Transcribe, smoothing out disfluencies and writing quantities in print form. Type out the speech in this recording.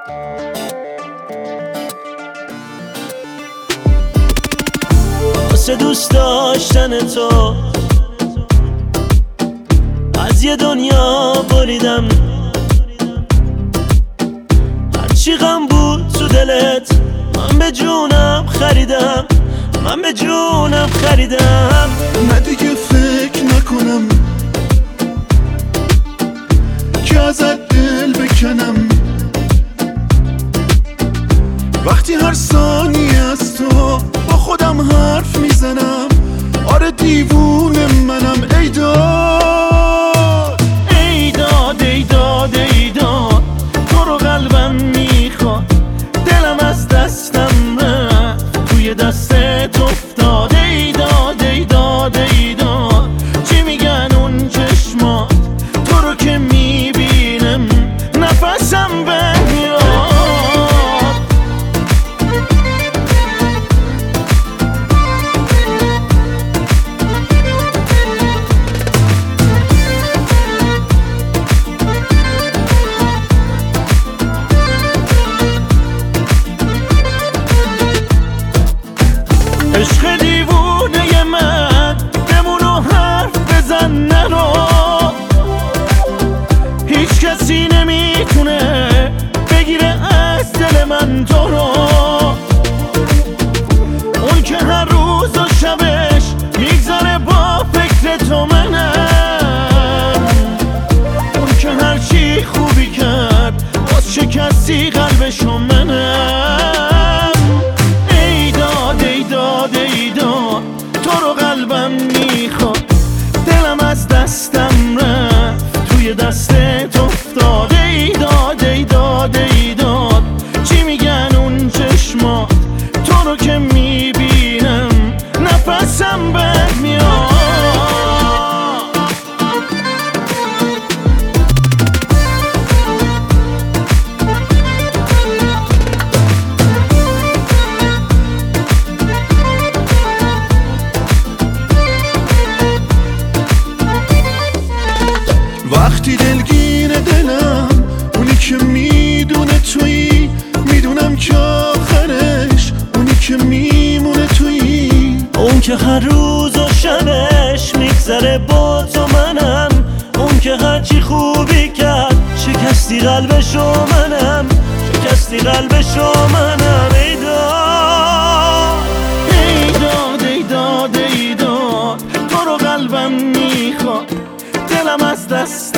واسه دوست داشتن تو از یه دنیا بریدم، هرچی غم بود تو دلت من به جونم خریدم، من به جونم خریدم. نه دیگه فکر نکنم که ازت دل بکنم، وقتی هر ثانیه از تو با خودم حرف میزنم. آره دیوونه منم. ای داد ای داد ای داد ای داد، تو رو قلبم میخواد، دلم از دستم رفت توی دستت افتاد. ای داد ای داد ای داد، چی میگن اون چشمات، تو رو که میبینم نفسم بمیاد. عشق دیوونه من بمونو حرف بزن نرو، هیچ کسی نمیتونه بگیره از دل من تو رو. اون که هر روز و شبش میگذره با فکر تو منم، اون که هر چی خوبی کرد باز شکستی قلبشو منم. ای داد ای داد ای داد، تو رو قلبم میخواد، دلم از دستم رفت توی دستت افتاد. ای داد ای داد ای داد، چی میگن اون چشمات، تو رو که میبینم نفسم برمیاد. وقتی دلگیر دلم اونی که میدونه تویی، میدونم که آخرش اونی که میمونه تویی. اون که هر روز و شبش میگذره با تو منم، اون که هرچی خوبی کرد شکستی قلبشو منم، شکستی قلبشو منم. ای داد ای داد ای داد ای داد، تو رو قلبم میخواد، دلم از دست